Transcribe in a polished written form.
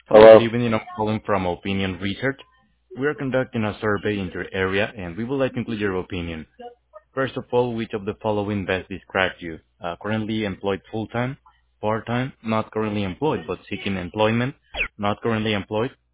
Hi, good Hello. evening. I'm calling from Opinion Research. We are conducting a survey in your area, and we would like to include your opinion. First of all, which of the following best describes you? Currently employed full-time, part-time, not currently employed but seeking employment, not currently employed,